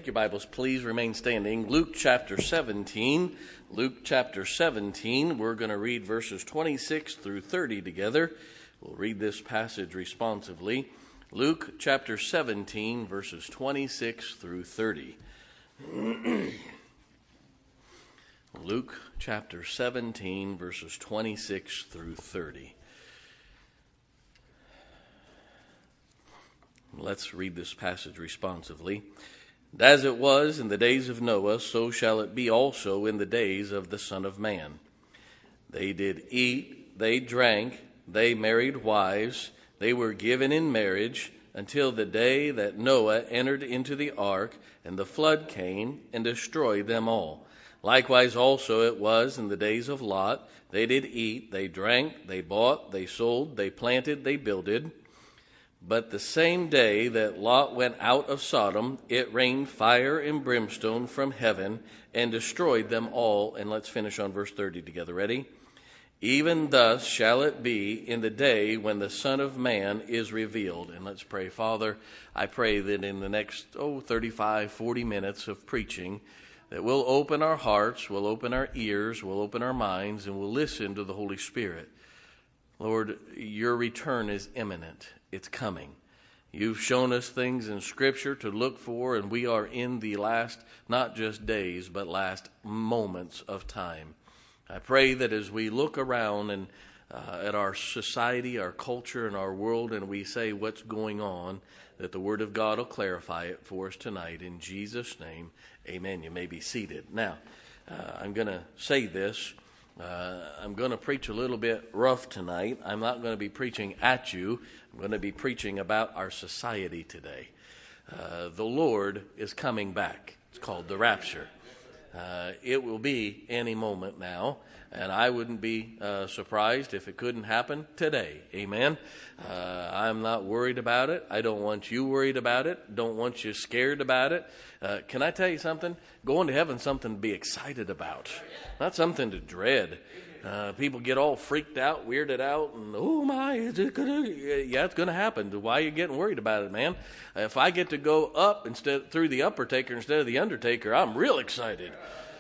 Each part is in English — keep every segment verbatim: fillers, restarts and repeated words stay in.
Take your Bibles, please remain standing. Luke chapter seventeen. Luke chapter seventeen. We're going to read verses twenty-six through thirty together. We'll read this passage responsively. Luke chapter seventeen, verses twenty-six through thirty. Luke chapter seventeen, verses twenty-six through thirty. Let's read this passage responsively. And as it was in the days of Noah, so shall it be also in the days of the Son of Man. They did eat, they drank, they married wives, they were given in marriage, until the day that Noah entered into the ark, and the flood came and destroyed them all. Likewise also it was in the days of Lot. They did eat, they drank, they bought, they sold, they planted, they builded. But the same day that Lot went out of Sodom, it rained fire and brimstone from heaven and destroyed them all. And let's finish on verse thirty together. Ready? Even thus shall it be in the day when the Son of Man is revealed. And let's pray. Father, I pray that in the next, oh, thirty-five, forty minutes of preaching, that we'll open our hearts, we'll open our ears, we'll open our minds, and we'll listen to the Holy Spirit. Lord, your return is imminent. It's coming. You've shown us things in Scripture to look for, and we are in the last, not just days, but last moments of time. I pray that as we look around and uh, at our society, our culture, and our world, and we say what's going on, that the Word of God will clarify it for us tonight. In Jesus' name, amen. You may be seated. Now, uh, I'm going to say this. Uh, I'm going to preach a little bit rough tonight. I'm not going to be preaching at you. I'm going to be preaching about our society today. Uh, the Lord is coming back. It's called the rapture. Uh, it will be any moment now, and I wouldn't be uh, surprised if it couldn't happen today. Amen? Uh, I'm not worried about it. I don't want you worried about it. Don't want you scared about it. Uh, can I tell you something? Going to heaven is something to be excited about, not something to dread. Uh, people get all freaked out, weirded out, and, oh my, is it gonna? Yeah, it's going to happen. Why are you getting worried about it, man? If I get to go up instead through the Uppertaker instead of the Undertaker, I'm real excited.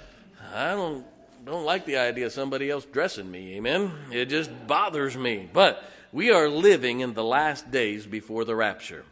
I don't don't like the idea of somebody else dressing me, amen? It just bothers me. But we are living in the last days before the rapture.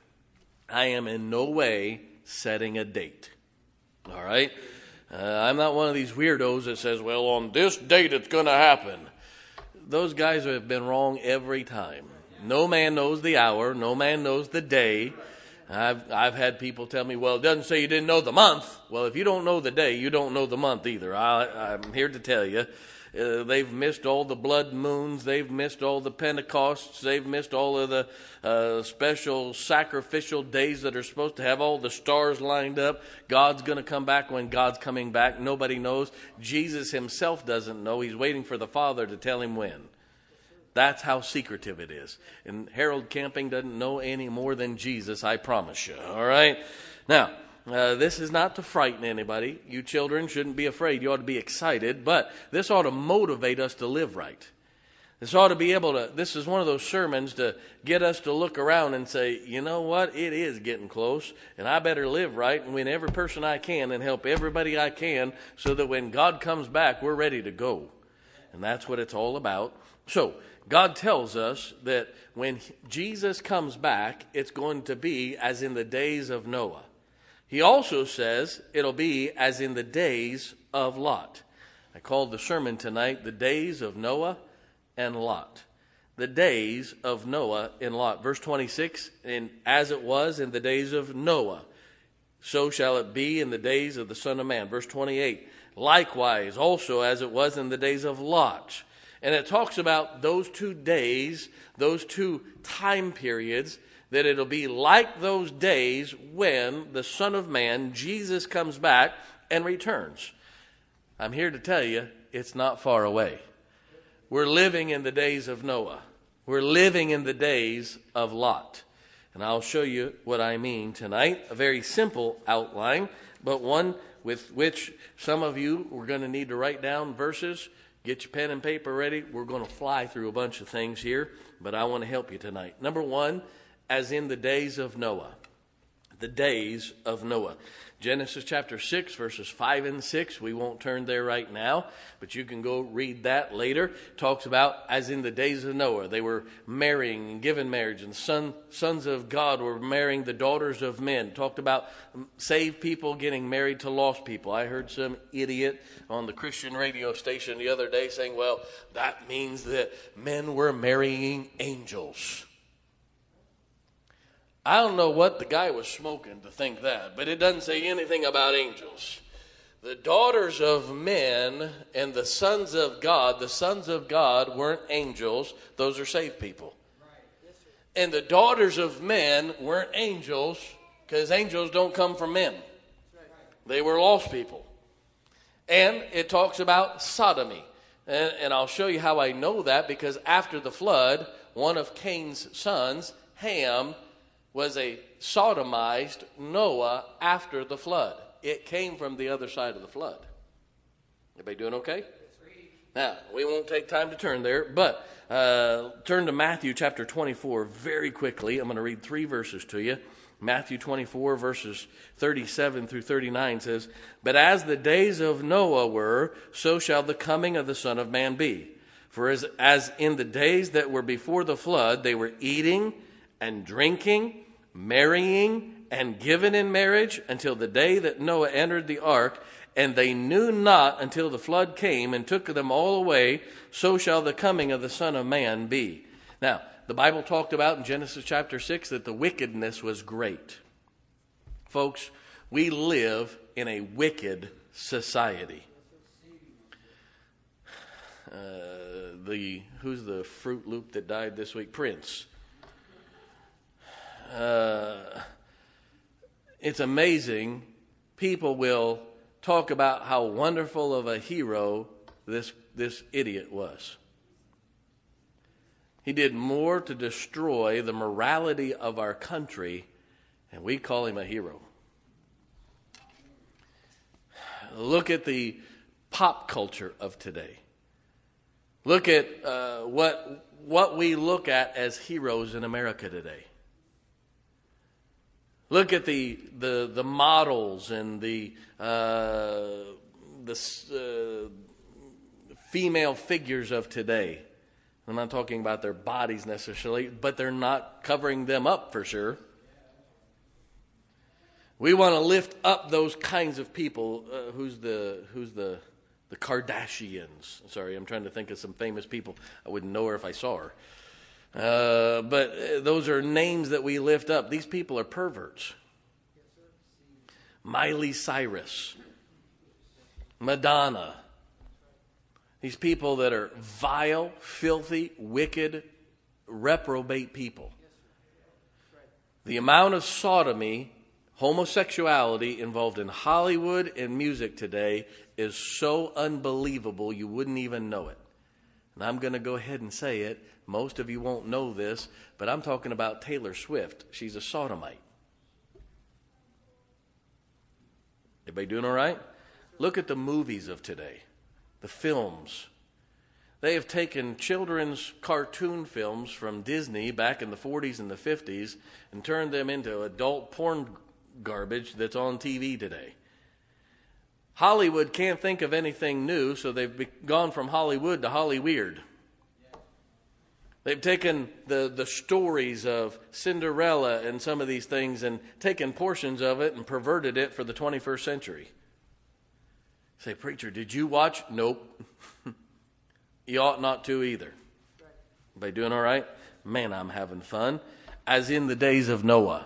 I am in no way setting a date, all right? Uh, I'm not one of these weirdos that says, well, on this date it's going to happen. Those guys have been wrong every time. No man knows the hour. No man knows the day. I've I've had people tell me, well, it doesn't say you didn't know the month. Well, if you don't know the day, you don't know the month either. I, I'm here to tell you. Uh, they've missed all the blood moons. They've missed all the Pentecosts. They've missed all of the uh, special sacrificial days that are supposed to have all the stars lined up. God's going to come back when God's coming back. Nobody knows. Jesus himself doesn't know. He's waiting for the Father to tell him when. That's how secretive it is. And Harold Camping doesn't know any more than Jesus, I promise you. All right? Now, Uh, this is not to frighten anybody. You children shouldn't be afraid. You ought to be excited. But this ought to motivate us to live right. This ought to be able to, this is one of those sermons to get us to look around and say, you know what, it is getting close, and I better live right and win every person I can and help everybody I can so that when God comes back, we're ready to go. And that's what it's all about. So, God tells us that when Jesus comes back, it's going to be as in the days of Noah. He also says it'll be as in the days of Lot. I called the sermon tonight, The Days of Noah and Lot. The days of Noah and Lot. Verse twenty-six, and as it was in the days of Noah, so shall it be in the days of the Son of Man. Verse twenty-eight, likewise also as it was in the days of Lot. And it talks about those two days, those two time periods, that it'll be like those days when the Son of Man, Jesus, comes back and returns. I'm here to tell you, it's not far away. We're living in the days of Noah. We're living in the days of Lot. And I'll show you what I mean tonight. A very simple outline, but one with which some of you are going to need to write down verses. Get your pen and paper ready. We're going to fly through a bunch of things here, but I want to help you tonight. Number one, as in the days of Noah. the days of Noah. Genesis chapter six, verses five and six. We won't turn there right now, but you can go read that later. Talks about as in the days of Noah. They were marrying and giving marriage, and son, sons of God were marrying the daughters of men. Talked about saved people getting married to lost people. I heard some idiot on the Christian radio station the other day saying, well, that means that men were marrying angels. I don't know what the guy was smoking to think that, but it doesn't say anything about angels. The daughters of men and the sons of God, the sons of God weren't angels. Those are saved people. And the daughters of men weren't angels, because angels don't come from men. They were lost people. And it talks about sodomy. And, and I'll show you how I know that, because after the flood, one of Cain's sons, Ham, was a sodomized Noah after the flood. It came from the other side of the flood. Everybody doing okay? Now, we won't take time to turn there, but uh, turn to Matthew chapter twenty-four very quickly. I'm going to read three verses to you. Matthew twenty-four, verses thirty-seven through thirty-nine says, "But as the days of Noah were, so shall the coming of the Son of Man be. For as, as in the days that were before the flood, they were eating and drinking, marrying, and given in marriage until the day that Noah entered the ark, and they knew not until the flood came and took them all away, so shall the coming of the Son of Man be." Now, the Bible talked about in Genesis chapter six that the wickedness was great. Folks, we live in a wicked society. Uh, the who's the Fruit Loop that died this week? Prince. Uh, it's amazing. People will talk about how wonderful of a hero this this idiot was. He did more to destroy the morality of our country, and we call him a hero. Look at the pop culture of today. Look at uh, what what we look at as heroes in America today. Look at the the, the models and the uh, the uh, female figures of today. I'm not talking about their bodies necessarily, but they're not covering them up for sure. We want to lift up those kinds of people. Uh, who's the who's the the Kardashians? Sorry, I'm trying to think of some famous people. I wouldn't know her if I saw her. Uh, but those are names that we lift up. These people are perverts. Miley Cyrus, Madonna. These people that are vile, filthy, wicked, reprobate people. The amount of sodomy, homosexuality involved in Hollywood and music today is so unbelievable you wouldn't even know it. And I'm going to go ahead and say it. Most of you won't know this, but I'm talking about Taylor Swift. She's a sodomite. Everybody doing all right? Look at the movies of today, the films. They have taken children's cartoon films from Disney back in the forties and the fifties and turned them into adult porn garbage that's on T V today. Hollywood can't think of anything new, so they've be- gone from Hollywood to Hollyweird. They've taken the, the stories of Cinderella and some of these things and taken portions of it and perverted it for the twenty-first century. Say, preacher, did you watch? Nope. You ought not to either. Everybody doing all right? Man, I'm having fun. As in the days of Noah.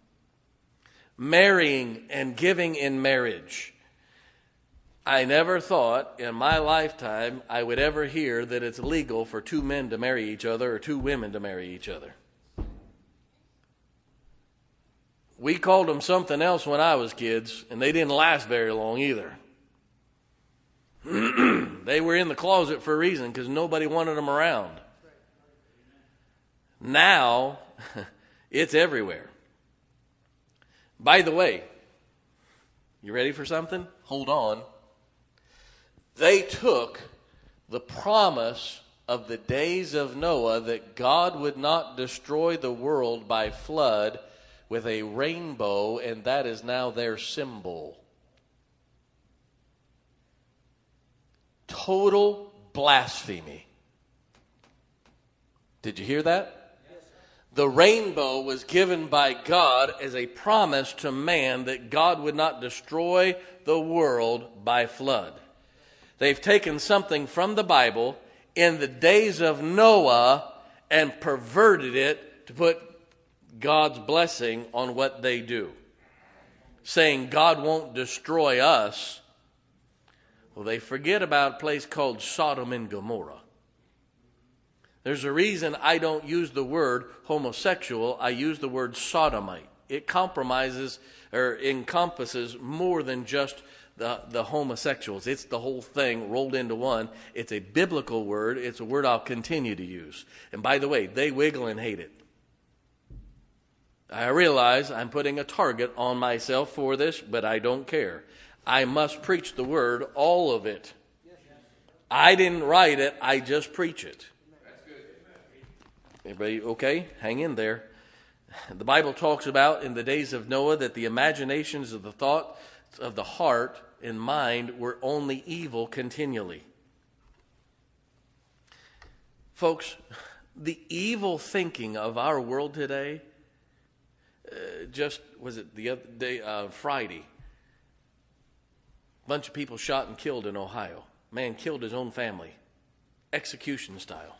Marrying and giving in marriage. I never thought in my lifetime I would ever hear that it's legal for two men to marry each other or two women to marry each other. We called them something else when I was kids, and they didn't last very long either. They were in the closet for a reason because nobody wanted them around. Now, it's everywhere. By the way, you ready for something? Hold on. They took the promise of the days of Noah that God would not destroy the world by flood with a rainbow, and that is now their symbol. Total blasphemy. Did you hear that? The rainbow was given by God as a promise to man that God would not destroy the world by flood. They've taken something from the Bible in the days of Noah and perverted it to put God's blessing on what they do, saying God won't destroy us. Well, they forget about a place called Sodom and Gomorrah. There's a reason I don't use the word homosexual. I use the word sodomite. It compromises or encompasses more than just the, the homosexuals. It's the whole thing rolled into one. It's a biblical word. It's a word I'll continue to use. And by the way, they wiggle and hate it. I realize I'm putting a target on myself for this, but I don't care. I must preach the word, all of it. I didn't write it. I just preach it. Everybody okay? Hang in there. The Bible talks about in the days of Noah that the imaginations of the thoughts of the heart and mind were only evil continually. Folks, the evil thinking of our world today, uh, just, was it the other day, uh, Friday, a bunch of people shot and killed in Ohio. Man killed his own family, execution style.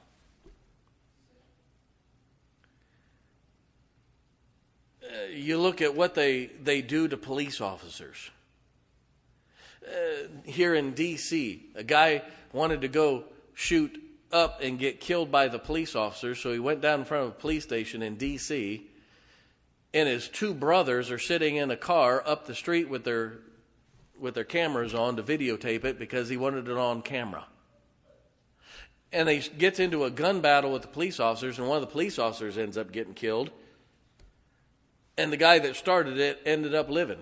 Uh, you look at what they, they do to police officers. Uh, here in D C, a guy wanted to go shoot up and get killed by the police officers, so he went down in front of a police station in D C, and his two brothers are sitting in a car up the street with their with their cameras on to videotape it because he wanted it on camera. And he gets into a gun battle with the police officers, and one of the police officers ends up getting killed. And the guy that started it ended up living.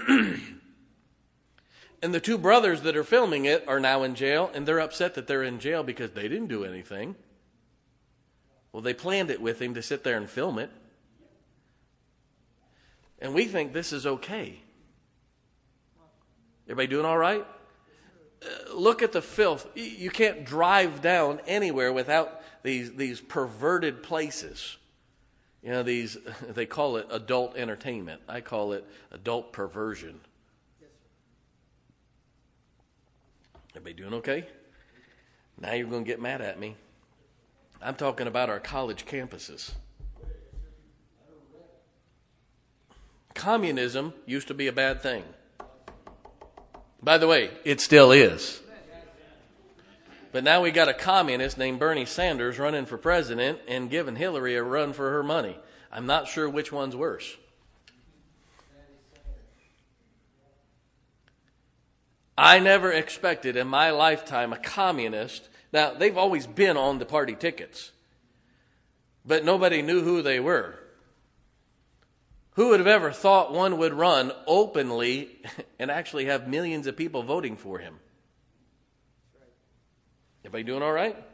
And the two brothers that are filming it are now in jail, and they're upset that they're in jail because they didn't do anything. Well, they planned it with him to sit there and film it. And we think this is okay. Everybody doing all right? Uh, look at the filth. You can't drive down anywhere without these, these perverted places. You know, these, they call it adult entertainment. I call it adult perversion. Everybody doing okay? Now you're going to get mad at me. I'm talking about our college campuses. Communism used to be a bad thing. By the way, it still is. But now we got a communist named Bernie Sanders running for president and giving Hillary a run for her money. I'm not sure which one's worse. I never expected in my lifetime a communist. Now, they've always been on the party tickets, but nobody knew who they were. Who would have ever thought one would run openly and actually have millions of people voting for him? Everybody doing all right?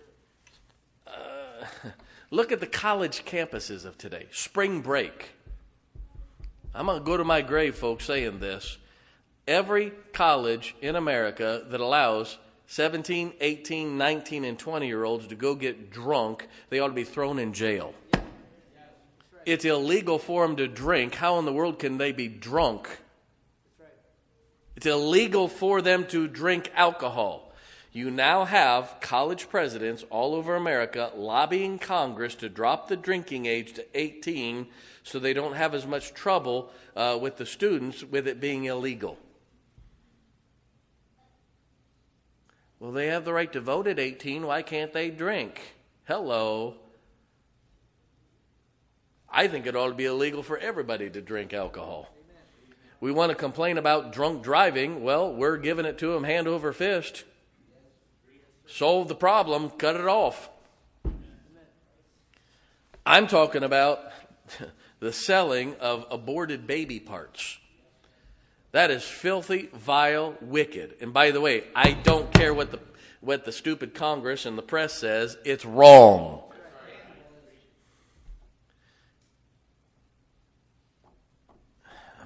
Uh, look at the college campuses of today. Spring break. I'm going to go to my grave, folks, saying this. Every college in America that allows seventeen, eighteen, nineteen, and twenty-year-olds to go get drunk, they ought to be thrown in jail. It's illegal for them to drink. How in the world can they be drunk? It's illegal for them to drink alcohol. You now have college presidents all over America lobbying Congress to drop the drinking age to eighteen so they don't have as much trouble uh, with the students with it being illegal. Well, they have the right to vote at eighteen. Why can't they drink? Hello. I think it ought to be illegal for everybody to drink alcohol. We want to complain about drunk driving. Well, we're giving it to them hand over fist. Solve the problem, cut it off. I'm talking about the selling of aborted baby parts. That is filthy, vile, wicked. And by the way, I don't care what the what the stupid Congress and the press says. It's wrong.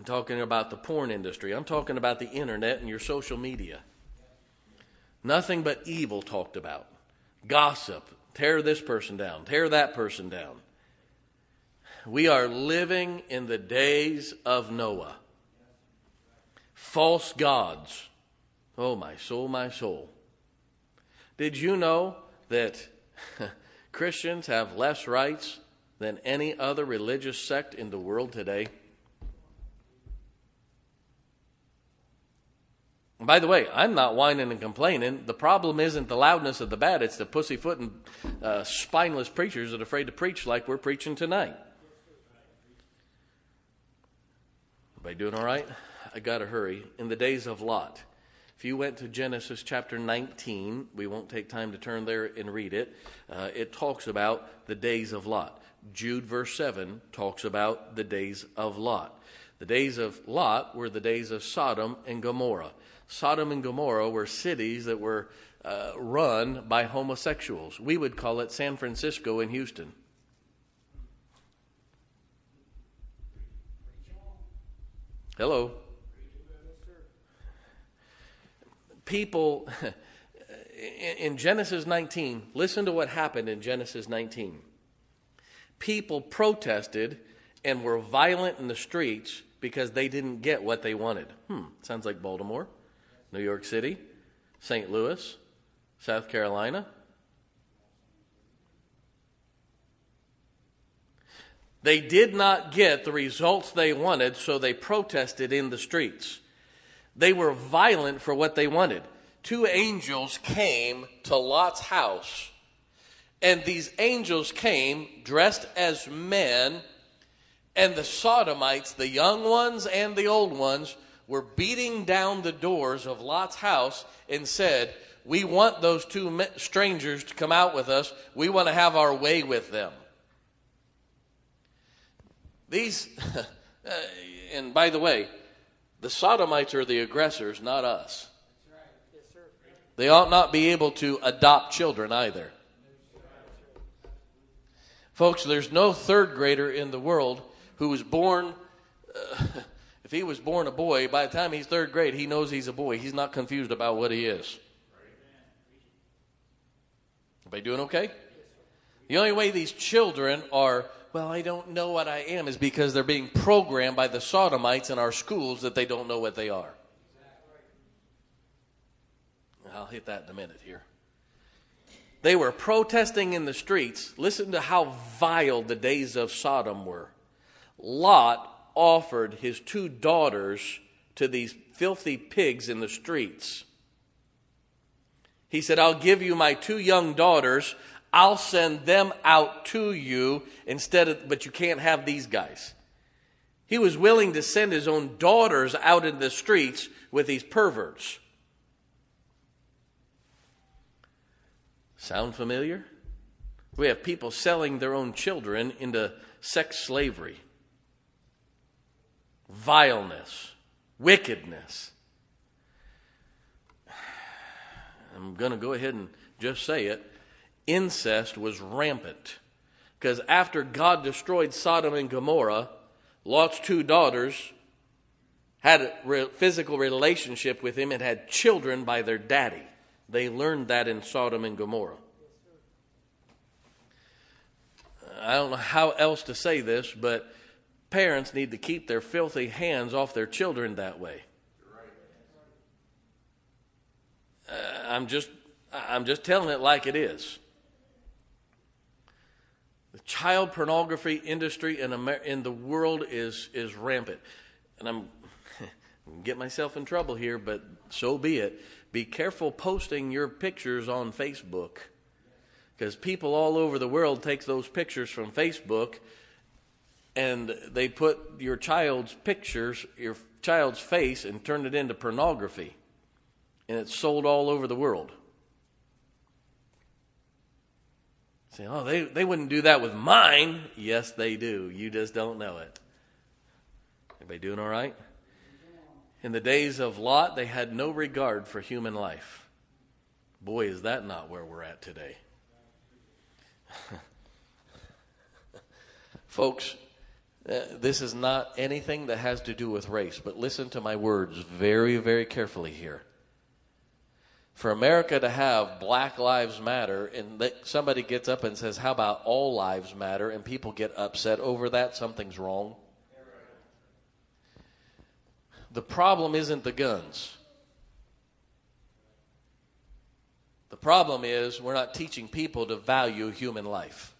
I'm talking about the porn industry. I'm talking about the internet and your social media. Nothing but evil talked about. Gossip. Tear this person down. Tear that person down. We are living in the days of Noah. False gods. Oh, my soul, my soul. Did you know that Christians have less rights than any other religious sect in the world today? By the way, I'm not whining and complaining. The problem isn't the loudness of the bad. It's the pussyfooting, uh, spineless preachers that are afraid to preach like we're preaching tonight. Everybody doing all right? I got to hurry. In the days of Lot. If you went to Genesis chapter nineteen, we won't take time to turn there and read it. Uh, it talks about the days of Lot. Jude verse seven talks about the days of Lot. The days of Lot were the days of Sodom and Gomorrah. Sodom and Gomorrah were cities that were uh, run by homosexuals. We would call it San Francisco and Houston. Hello. People, in Genesis nineteen, listen to what happened in Genesis nineteen. People protested and were violent in the streets because they didn't get what they wanted. Hmm, sounds like Baltimore, New York City, Saint Louis, South Carolina. They did not get the results they wanted, so they protested in the streets. They were violent for what they wanted. Two angels came to Lot's house, and these angels came dressed as men, and the Sodomites, the young ones and the old ones, were beating down the doors of Lot's house and said, "We want those two strangers to come out with us. We want to have our way with them." These, and by the way, the Sodomites are the aggressors, not us. That's right. Yes, sir. They ought not be able to adopt children either. Folks, there's no third grader in the world who was born, uh, if he was born a boy, by the time he's third grade, he knows he's a boy. He's not confused about what he is. Everybody doing okay? The only way these children are, well, I don't know what I am, is because they're being programmed by the Sodomites in our schools that they don't know what they are. I'll hit that in a minute here. They were protesting in the streets. Listen to how vile the days of Sodom were. Lot offered his two daughters to these filthy pigs in the streets. He said, "I'll give you my two young daughters. I'll send them out to you instead of, but you can't have these guys." He was willing to send his own daughters out in the streets with these perverts. Sound familiar? We have people selling their own children into sex slavery. Vileness. Wickedness. I'm going to go ahead and just say it. Incest was rampant. Because after God destroyed Sodom and Gomorrah, Lot's two daughters had a re- physical relationship with him and had children by their daddy. They learned that in Sodom and Gomorrah. I don't know how else to say this, but parents need to keep their filthy hands off their children that way. Uh, I'm just, I'm just telling it like it is. The child pornography industry in Amer- in the world is is rampant, and I'm, I'm gonna get myself in trouble here, but so be it. Be careful posting your pictures on Facebook, because people all over the world take those pictures from Facebook and they put your child's pictures, your child's face, and turn it into pornography, and it's sold all over the world. Say, oh, they, they wouldn't do that with mine. Yes, they do. You just don't know it. Everybody doing all right? In the days of Lot, they had no regard for human life. Boy, is that not where we're at today. Folks, Uh, this is not anything that has to do with race, but listen to my words very, very carefully here. For America to have Black Lives Matter, and that somebody gets up and says, how about all lives matter, and people get upset over that, something's wrong. The problem isn't the guns. The problem is we're not teaching people to value human life.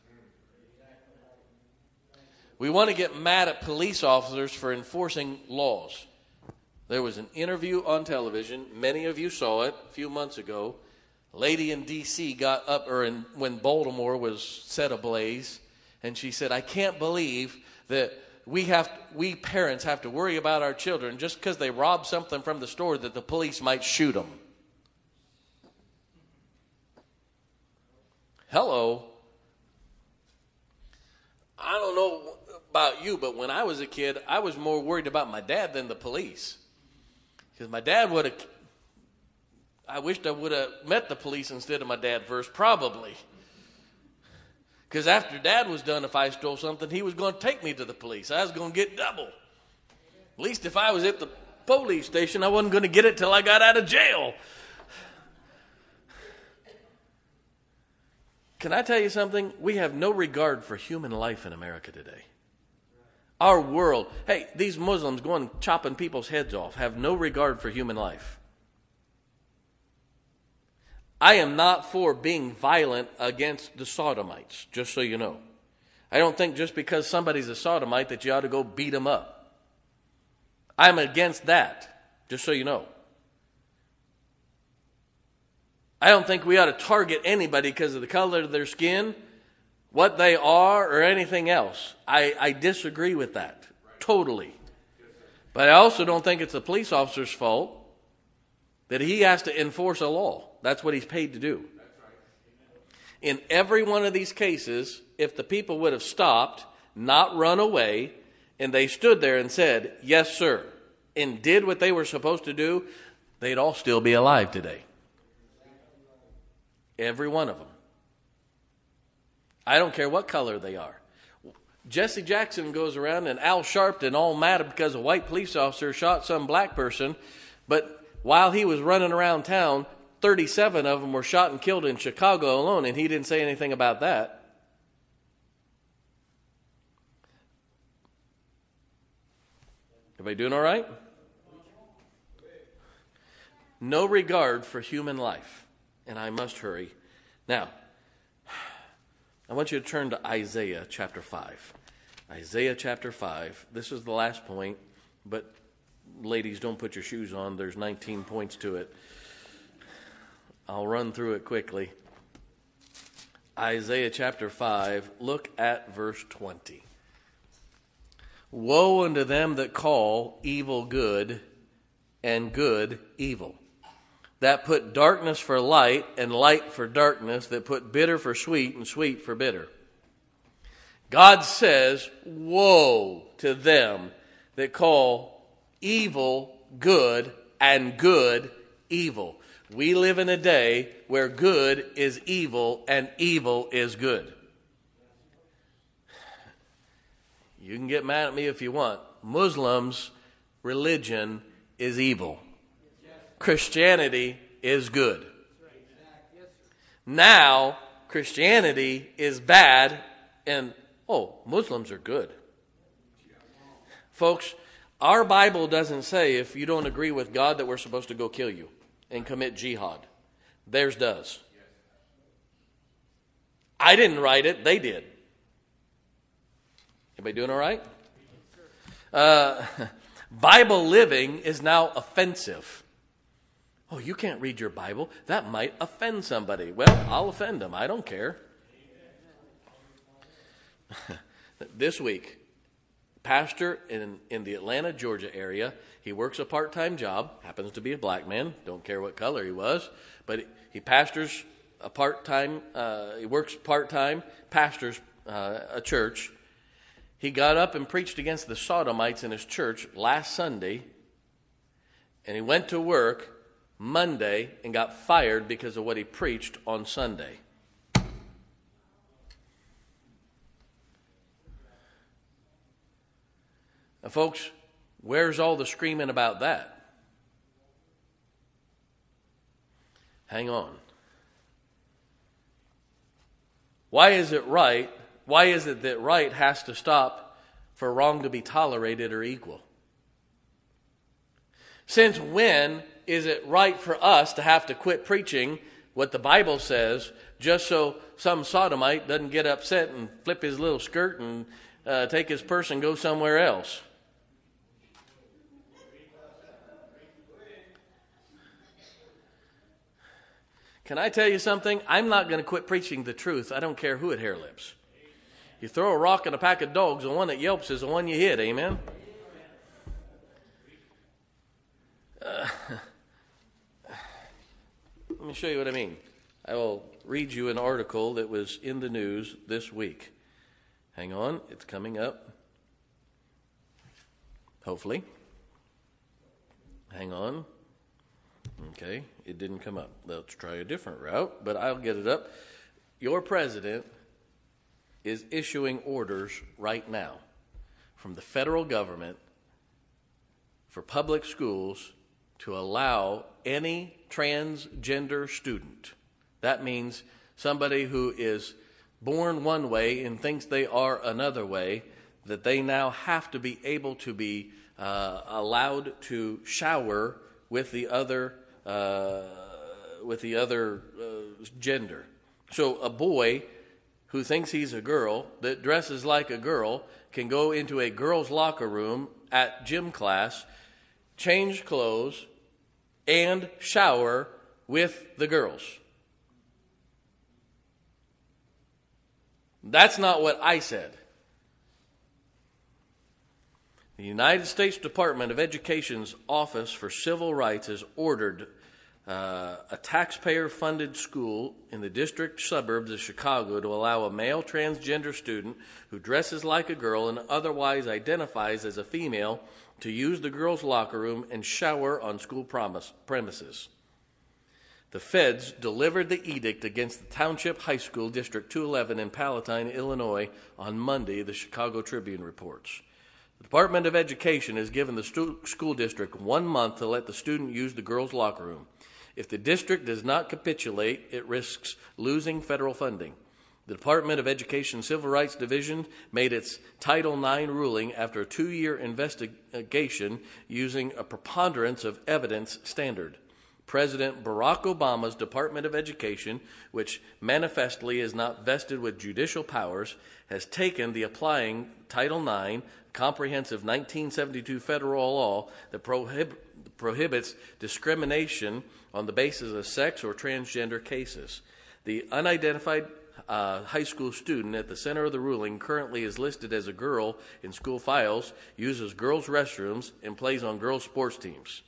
We want to get mad at police officers for enforcing laws. There was an interview on television. Many of you saw it a few months ago. A lady in D C got up, or in, when Baltimore was set ablaze, and she said, I can't believe that we have, we parents have to worry about our children just because they robbed something from the store that the police might shoot them. Hello. I don't know about you, but when I was a kid, I was more worried about my dad than the police. Because my dad would have, I wished I would have met the police instead of my dad first, probably. Because after Dad was done, if I stole something, he was going to take me to the police. I was going to get double. At least if I was at the police station, I wasn't going to get it till I got out of jail. Can I tell you something? We have no regard for human life in America today. Our world, hey, these Muslims going chopping people's heads off have no regard for human life. I am not for being violent against the sodomites, just so you know. I don't think just because somebody's a sodomite that you ought to go beat them up. I'm against that, just so you know. I don't think we ought to target anybody because of the color of their skin, what they are, or anything else. I, I disagree with that, totally. But I also don't think it's the police officer's fault that he has to enforce a law. That's what he's paid to do. In every one of these cases, if the people would have stopped, not run away, and they stood there and said, yes, sir, and did what they were supposed to do, they'd all still be alive today. Every one of them. I don't care what color they are. Jesse Jackson goes around and Al Sharpton all mad because a white police officer shot some black person, but while he was running around town, thirty-seven of them were shot and killed in Chicago alone, and he didn't say anything about that. Everybody doing all right? No regard for human life. And I must hurry. Now, I want you to turn to Isaiah chapter five. Isaiah chapter five. This is the last point, but ladies, don't put your shoes on. There's nineteen points to it. I'll run through it quickly. Isaiah chapter five, look at verse twenty. Woe unto them that call evil good and good evil, that put darkness for light and light for darkness, that put bitter for sweet and sweet for bitter. God says, woe to them that call evil good and good evil. We live in a day where good is evil and evil is good. You can get mad at me if you want. Muslims' religion is evil. Christianity is good. Now, Christianity is bad, and, oh, Muslims are good. Folks, our Bible doesn't say if you don't agree with God that we're supposed to go kill you and commit jihad. Theirs does. I didn't write it, they did. Everybody doing all right? Uh, Bible living is now offensive. Oh, you can't read your Bible? That might offend somebody. Well, I'll offend them. I don't care. This week, pastor in, in the Atlanta, Georgia area, he works a part-time job, happens to be a black man, don't care what color he was, but he, he pastors a part-time, uh, he works part-time, pastors uh, a church. He got up and preached against the sodomites in his church last Sunday, and he went to work Monday and got fired because of what he preached on Sunday. And folks, where's all the screaming about that? Hang on. Why is it right? Why is it that right has to stop for wrong to be tolerated or equal? Since when is it right for us to have to quit preaching what the Bible says just so some sodomite doesn't get upset and flip his little skirt and uh, take his purse and go somewhere else? Can I tell you something? I'm not going to quit preaching the truth. I don't care who it hair lips. You throw a rock at a pack of dogs, the one that yelps is the one you hit. Amen? Uh, let me show you what I mean. I will read you an article that was in the news this week. Hang on, it's coming up. Hopefully. Hang on. Okay, it didn't come up. Let's try a different route, but I'll get it up. Your president is issuing orders right now from the federal government for public schools to allow any transgender student. That means somebody who is born one way and thinks they are another way, that they now have to be able to be uh, allowed to shower with the other uh, with the other uh, gender. So a boy who thinks he's a girl, that dresses like a girl, can go into a girl's locker room at gym class, change clothes, and shower with the girls. That's not what I said. The United States Department of Education's Office for Civil Rights has ordered uh, a taxpayer-funded school in the district suburbs of Chicago to allow a male transgender student who dresses like a girl and otherwise identifies as a female to use the girls' locker room and shower on school promise, premises. The feds delivered the edict against the Township High School District two eleven in Palatine, Illinois on Monday, the Chicago Tribune reports. The Department of Education has given the stu- school district one month to let the student use the girls' locker room. If the district does not capitulate, it risks losing federal funding. The Department of Education Civil Rights Division made its Title nine ruling after a two-year investigation using a preponderance of evidence standard. President Barack Obama's Department of Education, which manifestly is not vested with judicial powers, has taken the applying Title nine, comprehensive nineteen seventy-two federal law that prohib- prohibits discrimination on the basis of sex or transgender cases. The unidentified uh, high school student at the center of the ruling currently is listed as a girl in school files, uses girls' restrooms, and plays on girls' sports teams.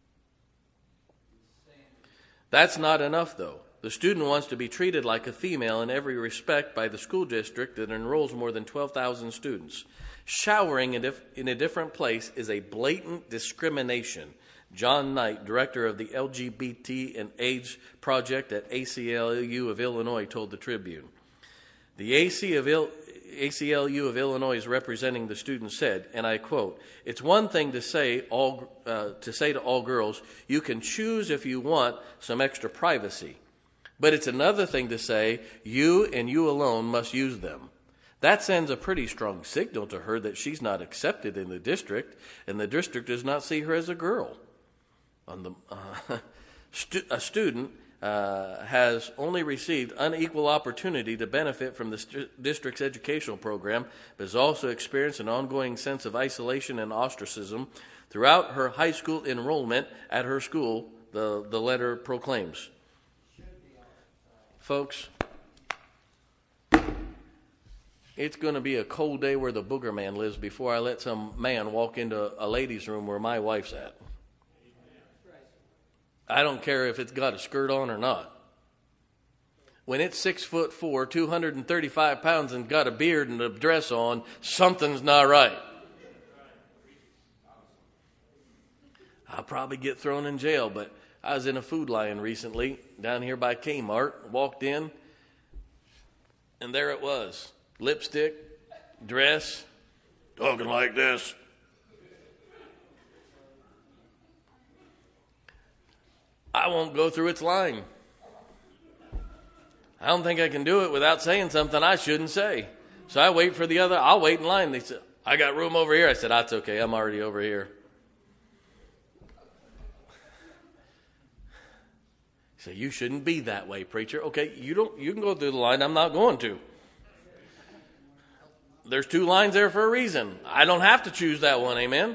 That's not enough, though. The student wants to be treated like a female in every respect by the school district that enrolls more than twelve thousand students. Showering in, dif- in a different place is a blatant discrimination. John Knight, director of the L G B T and AIDS project at A C L U of Illinois, told the Tribune. The A C of Il- A C L U of Illinois representing the students said, and I quote, "It's one thing to say all uh, to say to all girls, you can choose if you want some extra privacy. But it's another thing to say, you and you alone must use them. That sends a pretty strong signal to her that she's not accepted in the district, and the district does not see her as a girl." On the uh, stu- a student uh, has only received unequal opportunity to benefit from the st- district's educational program, but has also experienced an ongoing sense of isolation and ostracism throughout her high school enrollment at her school, the, the letter proclaims. Folks, it's going to be a cold day where the booger man lives before I let some man walk into a ladies' room where my wife's at. I don't care if it's got a skirt on or not. When it's six foot four, two hundred thirty-five pounds, and got a beard and a dress on, something's not right. I'll probably get thrown in jail, but I was in a Food Lion recently down here by Kmart, walked in, and there it was. Lipstick, dress, talking like this. I won't go through its line. I don't think I can do it without saying something I shouldn't say. So I wait for the other. I'll wait in line. They said, I got room over here. I said, that's okay. I'm already over here. So you shouldn't be that way, preacher. Okay, you don't. You can go through the line. I'm not going to. There's two lines there for a reason. I don't have to choose that one. Amen.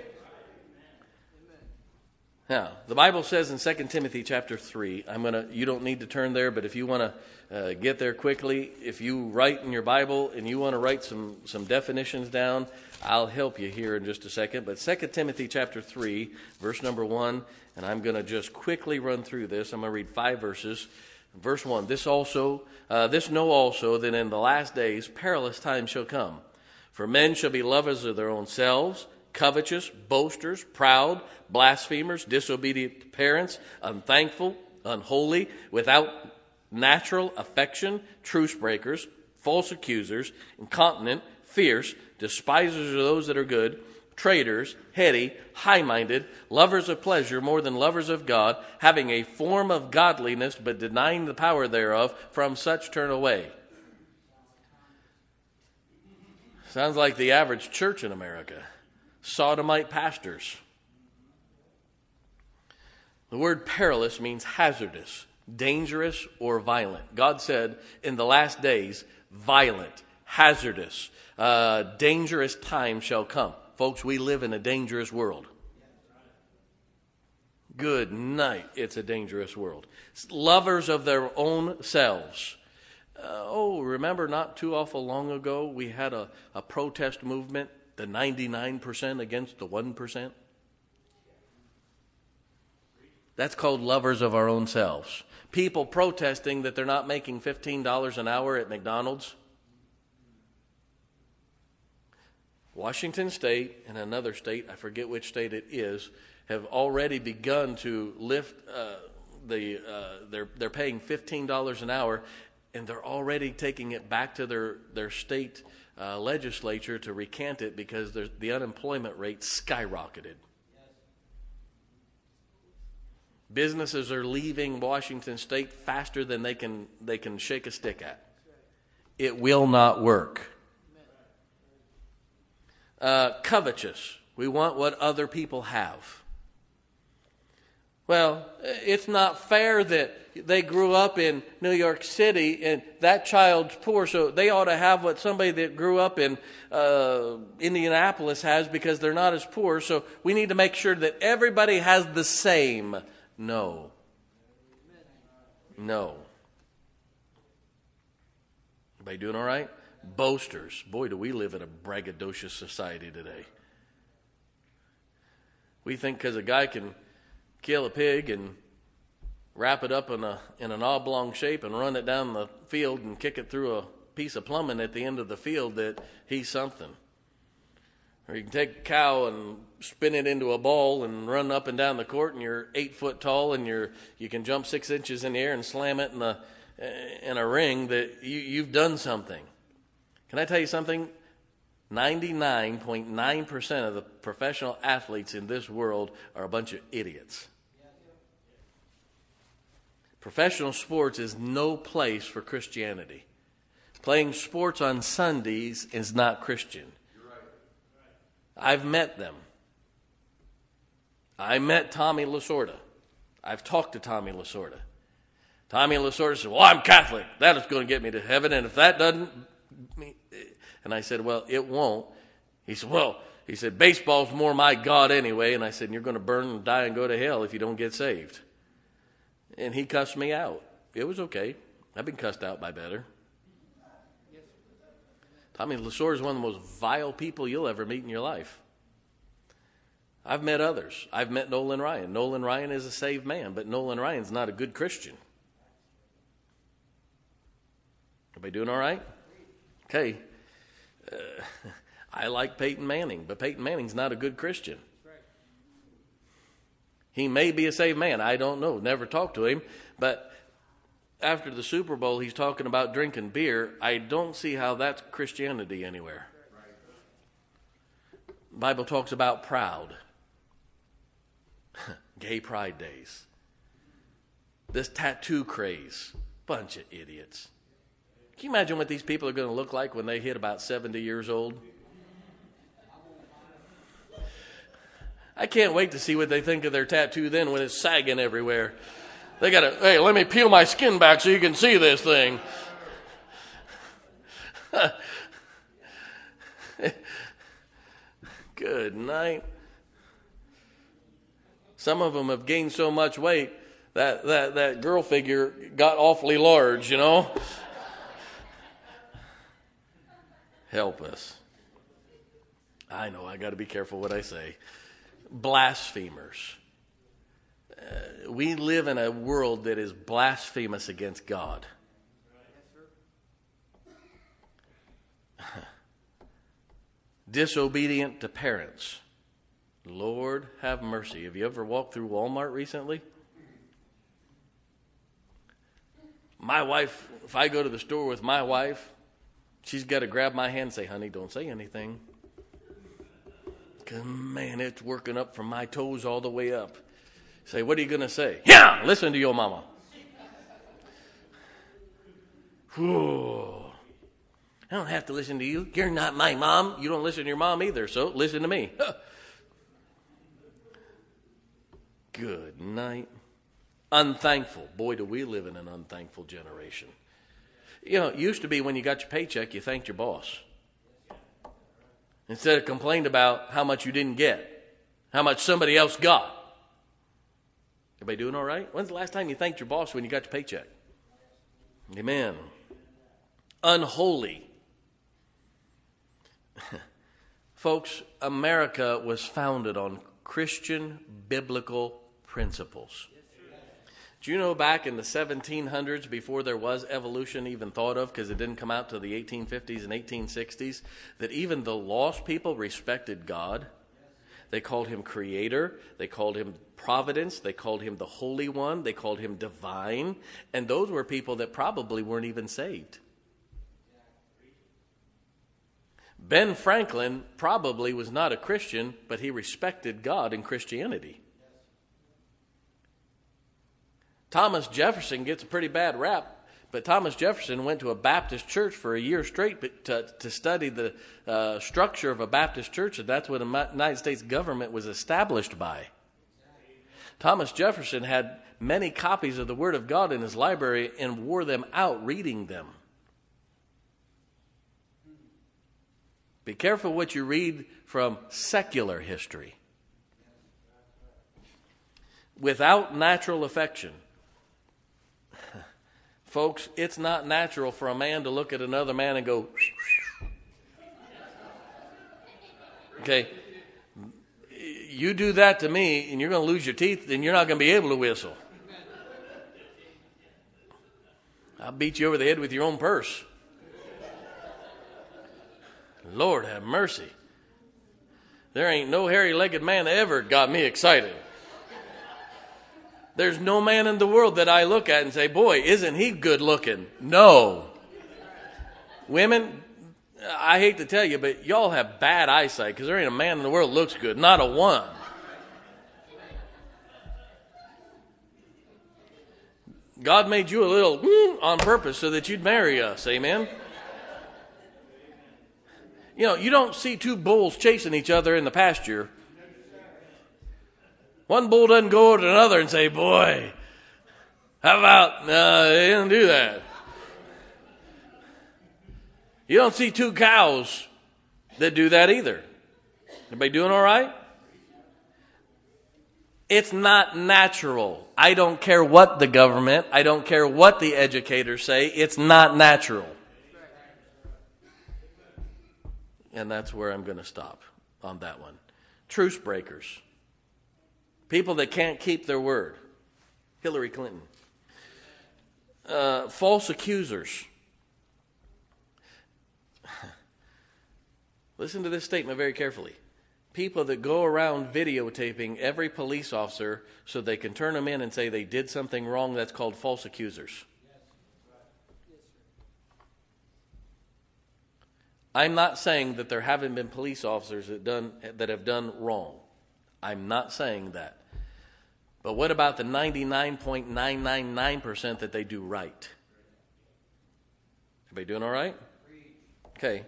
Now, the Bible says in Second Timothy chapter three, I'm gonna. You don't need to turn there, but if you want to uh, get there quickly, if you write in your Bible and you want to write some some definitions down, I'll help you here in just a second. But Second Timothy chapter three, verse number one, and I'm going to just quickly run through this. I'm going to read five verses. Verse one, this also, uh, this know also that in the last days perilous times shall come. For men shall be lovers of their own selves, covetous, boasters, proud, blasphemers, disobedient to parents, unthankful, unholy, without natural affection, truce breakers, false accusers, incontinent, fierce, despisers of those that are good, traitors, heady, high-minded, lovers of pleasure more than lovers of God, having a form of godliness but denying the power thereof, from such turn away. Sounds like the average church in America. Sodomite pastors. The word perilous means hazardous, dangerous, or violent. God said in the last days, violent, hazardous, uh, dangerous times shall come. Folks, we live in a dangerous world. Good night. It's a dangerous world. Lovers of their own selves. Uh, oh, remember not too awful long ago, we had a, a protest movement, the ninety-nine percent against the one percent? That's called lovers of our own selves. People protesting that they're not making fifteen dollars an hour at McDonald's. Washington State and another state, I forget which state it is, have already begun to lift uh, the. Uh, they're they're paying fifteen dollars an hour, and they're already taking it back to their their state uh, legislature to recant it because the unemployment rate skyrocketed. Businesses are leaving Washington State faster than they can they can shake a stick at. It will not work. Uh, covetous. We want what other people have. Well, it's not fair that they grew up in New York City and that child's poor, so they ought to have what somebody that grew up in uh, Indianapolis has because they're not as poor. So we need to make sure that everybody has the same. No. No. Everybody doing all right? Boasters. Boy, do we live in a braggadocious society today. We think because a guy can kill a pig and wrap it up in a in an oblong shape and run it down the field and kick it through a piece of plumbing at the end of the field that he's something. Or you can take a cow and spin it into a ball and run up and down the court and you're eight foot tall and you're you can jump six inches in the air and slam it in a in a ring that you, you've done something. Can I tell you something? ninety-nine point nine percent of the professional athletes in this world are a bunch of idiots. Professional sports is no place for Christianity. Playing sports on Sundays is not Christian. I've met them. I met Tommy Lasorda. I've talked to Tommy Lasorda. Tommy Lasorda said, well, I'm Catholic. That is going to get me to heaven. And if that doesn't... And I said, well, it won't. He said, well, he said, baseball's more my God anyway. And I said, you're going to burn and die and go to hell if you don't get saved. And he cussed me out. It was okay. I've been cussed out by better. Tommy Lasorda is one of the most vile people you'll ever meet in your life. I've met others. I've met Nolan Ryan. Nolan Ryan is a saved man, but Nolan Ryan's not a good Christian. Everybody doing all right? Okay. Uh, I like Peyton Manning, but Peyton Manning's not a good Christian. He may be a saved man. I don't know. Never talked to him. But after the Super Bowl, he's talking about drinking beer. I don't see how that's Christianity anywhere. The Bible talks about proud. Gay pride days. This tattoo craze. Bunch of idiots. Can you imagine what these people are going to look like when they hit about seventy years old? I can't wait to see what they think of their tattoo then when it's sagging everywhere. They got to, hey, let me peel my skin back so you can see this thing. Good night. Some of them have gained so much weight that that, that girl figure got awfully large, you know. Help us. I know, I got to be careful what I say. Blasphemers. Uh, we live in a world that is blasphemous against God. Disobedient to parents. Lord have mercy. Have you ever walked through Walmart recently? My wife, if I go to the store with my wife, she's got to grab my hand and say, honey, don't say anything. Because, man, it's working up from my toes all the way up. Say, what are you going to say? Yeah, listen to your mama. Whew. I don't have to listen to you. You're not my mom. You don't listen to your mom either, so listen to me. Good night. Unthankful. Boy, do we live in an unthankful generation. You know, it used to be when you got your paycheck, you thanked your boss. Instead of complained about how much you didn't get, how much somebody else got. Everybody doing all right? When's the last time you thanked your boss when you got your paycheck? Amen. Unholy. Folks, America was founded on Christian biblical principles. Do you know back in the seventeen hundreds, before there was evolution even thought of, because it didn't come out till the eighteen fifties and eighteen sixties, that even the lost people respected God? They called him creator. They called him providence. They called him the Holy One. They called him divine. And those were people that probably weren't even saved. Ben Franklin probably was not a Christian, but he respected God and Christianity. Thomas Jefferson gets a pretty bad rap, but Thomas Jefferson went to a Baptist church for a year straight to, to study the uh, structure of a Baptist church, and that's what the United States government was established by. Thomas Jefferson had many copies of the Word of God in his library and wore them out reading them. Be careful what you read from secular history. Without natural affection. Folks, it's not natural for a man to look at another man and go, okay, you do that to me and you're going to lose your teeth and you're not going to be able to whistle. I'll beat you over the head with your own purse. Lord have mercy. There ain't no hairy-legged man that ever got me excited. There's no man in the world that I look at and say, boy, isn't he good looking? No. Women, I hate to tell you, but y'all have bad eyesight because there ain't a man in the world that looks good. Not a one. God made you a little mm, on purpose so that you'd marry us. Amen. You know, you don't see two bulls chasing each other in the pasture. One bull doesn't go over to another and say, boy, how about, no, they don't do that. You don't see two cows that do that either. Everybody doing all right? It's not natural. I don't care what the government, I don't care what the educators say, it's not natural. And that's where I'm going to stop on that one. Truce breakers. People that can't keep their word. Hillary Clinton. Uh, false accusers. Listen to this statement very carefully. People that go around videotaping every police officer so they can turn them in and say they did something wrong, that's called false accusers. I'm not saying that there haven't been police officers that done that have done wrong. I'm not saying that. But what about the ninety-nine point nine nine nine percent that they do right? Everybody doing all right? Okay.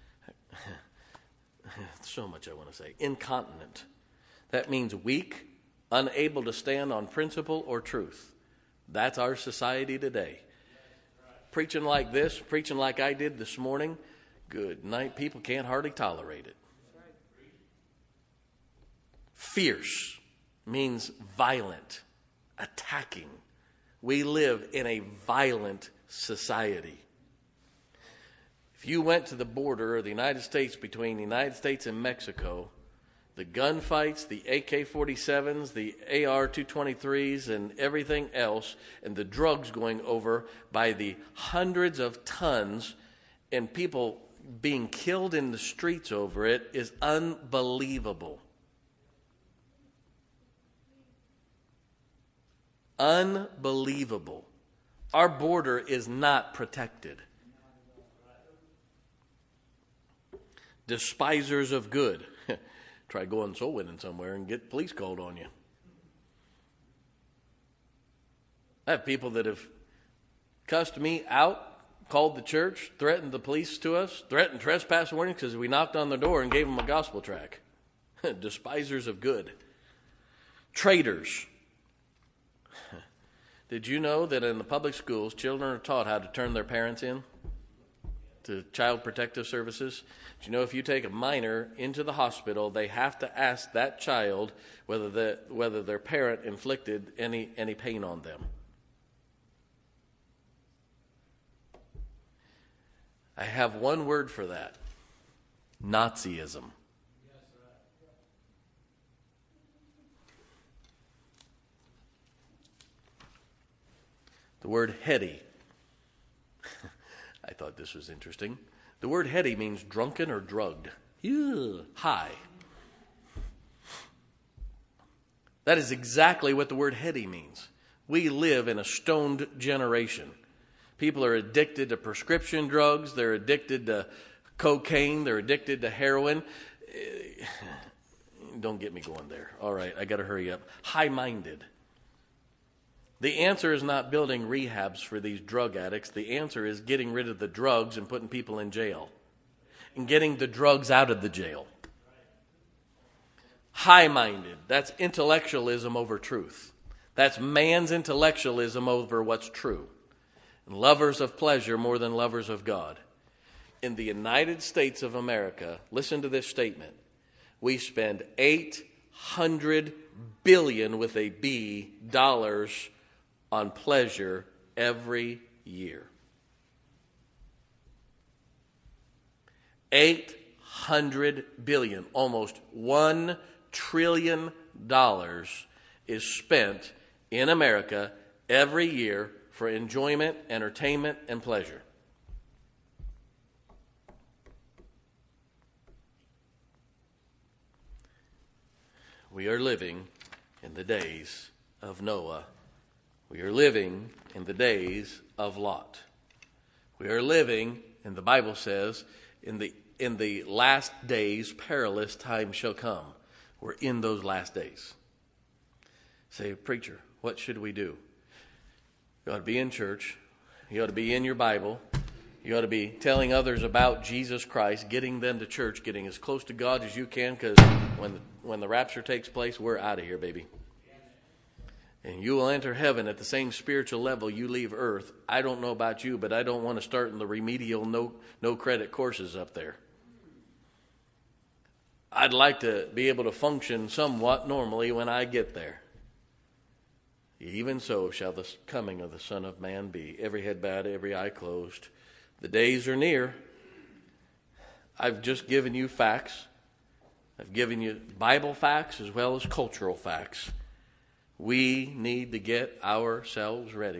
So much I want to say. Incontinent. That means weak, unable to stand on principle or truth. That's our society today. Preaching like this, preaching like I did this morning, good night. People can't hardly tolerate it. Fierce means violent, attacking. We live in a violent society. If you went to the border of the United States between the United States and Mexico, the gunfights, the A K forty-sevens, the A R two twenty-threes, and everything else, and the drugs going over by the hundreds of tons, and people being killed in the streets over it is unbelievable. Unbelievable. Our border is not protected. Despisers of good. Try going soul winning somewhere and get police called on you. I have people that have cussed me out, called the church, threatened the police to us, threatened trespass warnings because we knocked on their door and gave them a gospel tract. Despisers of good. Traitors. Did you know that in the public schools, children are taught how to turn their parents in to Child Protective Services? Did you know if you take a minor into the hospital, they have to ask that child whether the whether their parent inflicted any, any pain on them? I have one word for that. Nazism. The word heady. I thought this was interesting. The word heady means drunken or drugged. Ew, high. That is exactly what the word heady means. We live in a stoned generation. People are addicted to prescription drugs. They're addicted to cocaine. They're addicted to heroin. Don't get me going there. All right, I got to hurry up. High-minded. The answer is not building rehabs for these drug addicts. The answer is getting rid of the drugs and putting people in jail and getting the drugs out of the jail. High-minded. That's intellectualism over truth. That's man's intellectualism over what's true. And lovers of pleasure more than lovers of God. In the United States of America, listen to this statement. We spend eight hundred billion with a B dollars on pleasure every year. eight hundred billion, almost one trillion dollars is spent in America every year for enjoyment, entertainment, and pleasure. We are living in the days of Noah. We are living in the days of Lot. We are living, and the Bible says, in the in the last days, perilous times shall come. We're in those last days. Say, preacher, what should we do? You ought to be in church. You ought to be in your Bible. You ought to be telling others about Jesus Christ, getting them to church, getting as close to God as you can, because when the, when the rapture takes place, we're out of here, baby. And you will enter heaven at the same spiritual level you leave earth. I don't know about you, but I don't want to start in the remedial no, no credit courses up there. I'd like to be able to function somewhat normally when I get there. Even so shall the coming of the Son of Man be. Every head bowed, every eye closed. The days are near. I've just given you facts. I've given you Bible facts as well as cultural facts. We need to get ourselves ready.